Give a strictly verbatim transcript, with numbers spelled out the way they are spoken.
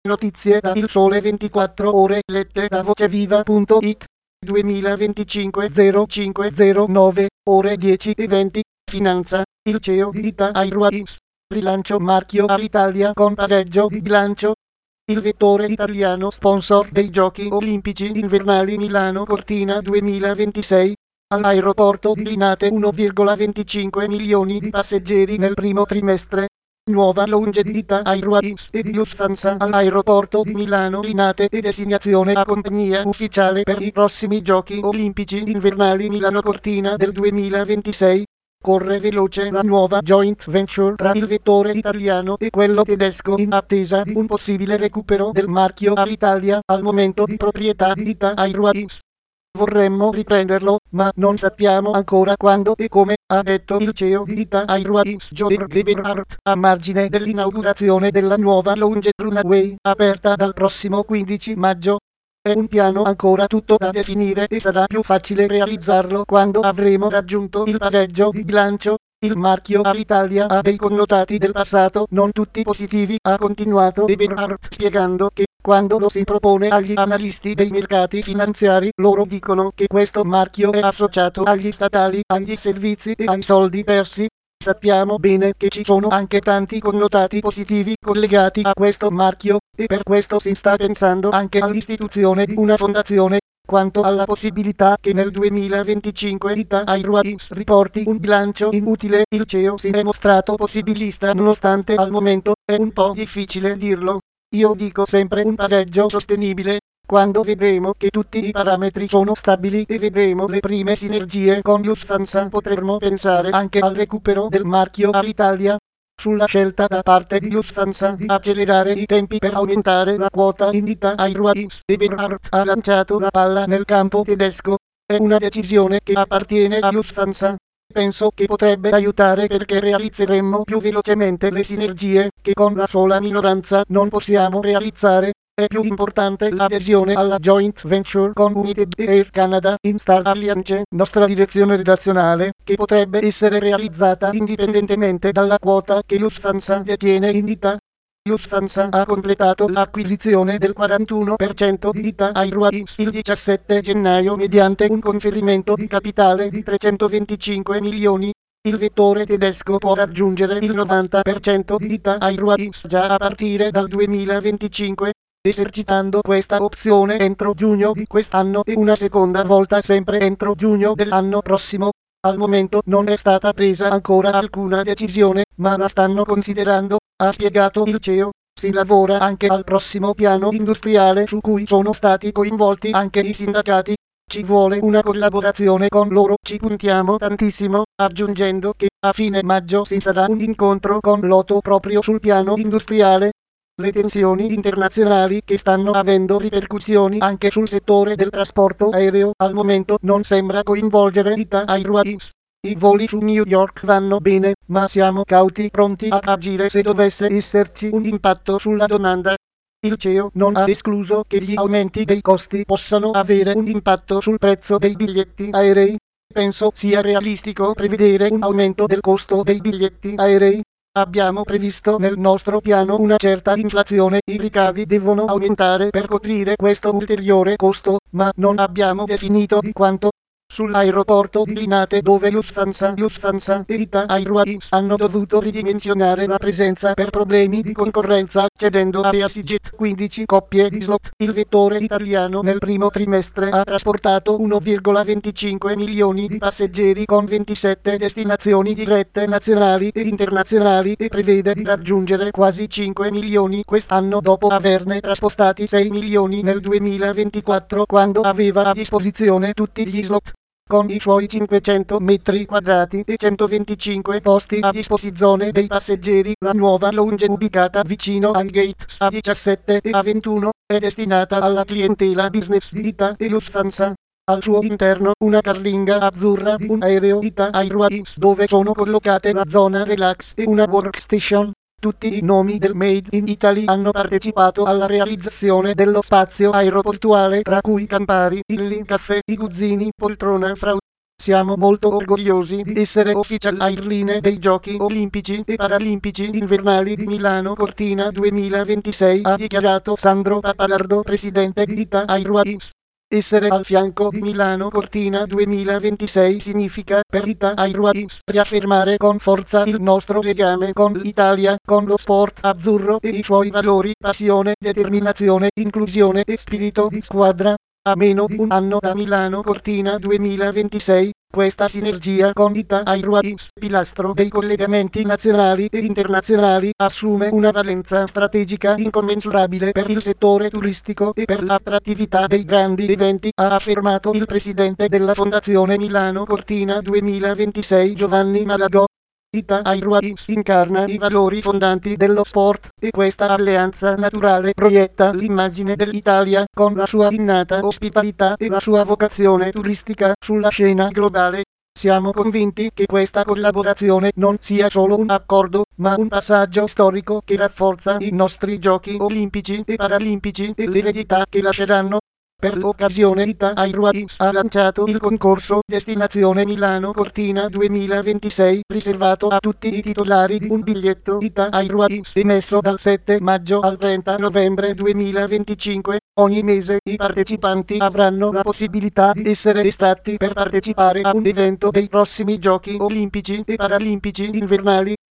Notizie da Il Sole ventiquattro Ore lette da voceviva punto it. duemilaventicinque zero cinque zero nove, ore dieci e venti. Finanza. Il C E O di Ita Airways. Rilancio marchio Alitalia con pareggio di bilancio. Il vettore italiano sponsor dei Giochi Olimpici Invernali Milano Cortina duemilaventisei. All'aeroporto di Linate uno virgola venticinque milioni di passeggeri nel primo trimestre. Nuova lounge di Ita Airways e di Lufthansa all'aeroporto di Milano Linate e designazione a compagnia ufficiale per i prossimi Giochi Olimpici Invernali Milano Cortina del duemilaventisei. Corre veloce la nuova joint venture tra il vettore italiano e quello tedesco in attesa di un possibile recupero del marchio Alitalia, al momento di proprietà di Ita Airways. Vorremmo riprenderlo, ma non sappiamo ancora quando e come, ha detto il C E O di Ita Airways Jörg Gebhardt, a margine dell'inaugurazione della nuova lounge runway, aperta dal prossimo quindici maggio. È un piano ancora tutto da definire e sarà più facile realizzarlo quando avremo raggiunto il pareggio di bilancio. Il marchio Alitalia ha dei connotati del passato non tutti positivi, ha continuato Gebhardt spiegando che quando lo si propone agli analisti dei mercati finanziari, loro dicono che questo marchio è associato agli statali, agli servizi e ai soldi persi. Sappiamo bene che ci sono anche tanti connotati positivi collegati a questo marchio, e per questo si sta pensando anche all'istituzione di una fondazione. Quanto alla possibilità che nel duemilaventicinque Ita Airways riporti un bilancio inutile, il C E O si è mostrato possibilista nonostante al momento è un po' difficile dirlo. Io dico sempre un pareggio sostenibile. Quando vedremo che tutti i parametri sono stabili e vedremo le prime sinergie con Lufthansa, potremmo pensare anche al recupero del marchio Alitalia. Sulla scelta da parte di Lufthansa di accelerare i tempi per aumentare la quota in Ita Airways, Gebhardt ha lanciato la palla nel campo tedesco. È una decisione che appartiene a Lufthansa. Penso che potrebbe aiutare perché realizzeremmo più velocemente le sinergie che con la sola minoranza non possiamo realizzare. È più importante l'adesione alla joint venture con United e Air Canada in Star Alliance, nostra direzione redazionale, che potrebbe essere realizzata indipendentemente dalla quota che Lufthansa detiene in Ita. Lufthansa ha completato l'acquisizione del quarantuno per cento di Ita Airways il diciassette gennaio mediante un conferimento di capitale di trecentoventicinque milioni. Il vettore tedesco può raggiungere il novanta per cento di Ita Airways già a partire dal duemilaventicinque. Esercitando questa opzione entro giugno di quest'anno e una seconda volta sempre entro giugno dell'anno prossimo. Al momento non è stata presa ancora alcuna decisione, ma la stanno considerando, ha spiegato il C E O. Si lavora anche al prossimo piano industriale su cui sono stati coinvolti anche i sindacati. Ci vuole una collaborazione con loro, ci puntiamo tantissimo, aggiungendo che a fine maggio ci sarà un incontro con l'Otto proprio sul piano industriale. Le tensioni internazionali che stanno avendo ripercussioni anche sul settore del trasporto aereo al momento non sembra coinvolgere Ita Airways. I voli su New York vanno bene, ma siamo cauti pronti ad agire se dovesse esserci un impatto sulla domanda. Il C E O non ha escluso che gli aumenti dei costi possano avere un impatto sul prezzo dei biglietti aerei. Penso sia realistico prevedere un aumento del costo dei biglietti aerei. Abbiamo previsto nel nostro piano una certa inflazione, i ricavi devono aumentare per coprire questo ulteriore costo, ma non abbiamo definito di quanto. Sull'aeroporto di Linate dove Lufthansa, Lufthansa e Ita Airways hanno dovuto ridimensionare la presenza per problemi di concorrenza, cedendo a EasyJet quindici coppie di slot. Il vettore italiano nel primo trimestre ha trasportato uno virgola venticinque milioni di passeggeri con ventisette destinazioni dirette nazionali e internazionali e prevede di raggiungere quasi cinque milioni quest'anno dopo averne trasportati sei milioni nel duemilaventiquattro quando aveva a disposizione tutti gli slot. Con i suoi cinquecento metri quadrati e centoventicinque posti a disposizione dei passeggeri, la nuova lounge ubicata vicino ai gates A diciassette e A ventuno è destinata alla clientela business di Ita e Lufthansa. Al suo interno una carlinga azzurra di un aereo Ita Airways dove sono collocate la zona relax e una workstation. Tutti i nomi del Made in Italy hanno partecipato alla realizzazione dello spazio aeroportuale tra cui Campari, Illy Caffè, I Guzzini, Poltrona Frau. Siamo molto orgogliosi di essere official airline dei Giochi Olimpici e Paralimpici Invernali di Milano Cortina duemilaventisei, ha dichiarato Sandro Pappalardo, presidente di Ita Airways. Essere al fianco di Milano Cortina duemilaventisei significa per Ita Airways riaffermare con forza il nostro legame con l'Italia, con lo sport azzurro e i suoi valori, passione, determinazione, inclusione e spirito di squadra. A meno di un anno da Milano Cortina duemilaventisei, questa sinergia con Ita Airways, pilastro dei collegamenti nazionali e internazionali, assume una valenza strategica incommensurabile per il settore turistico e per l'attrattività dei grandi eventi, ha affermato il presidente della Fondazione Milano Cortina duemilaventisei Giovanni Malagò. Ita Airways incarna i valori fondanti dello sport, e questa alleanza naturale proietta l'immagine dell'Italia, con la sua innata ospitalità e la sua vocazione turistica, sulla scena globale. Siamo convinti che questa collaborazione non sia solo un accordo, ma un passaggio storico che rafforza i nostri Giochi Olimpici e Paralimpici e l'eredità che lasceranno. Per l'occasione Ita Airways ha lanciato il concorso Destinazione Milano Cortina duemilaventisei, riservato a tutti i titolari di un biglietto Ita Airways emesso dal sette maggio al trenta novembre duemilaventicinque. Ogni mese i partecipanti avranno la possibilità di essere estratti per partecipare a un evento dei prossimi Giochi Olimpici e Paralimpici Invernali.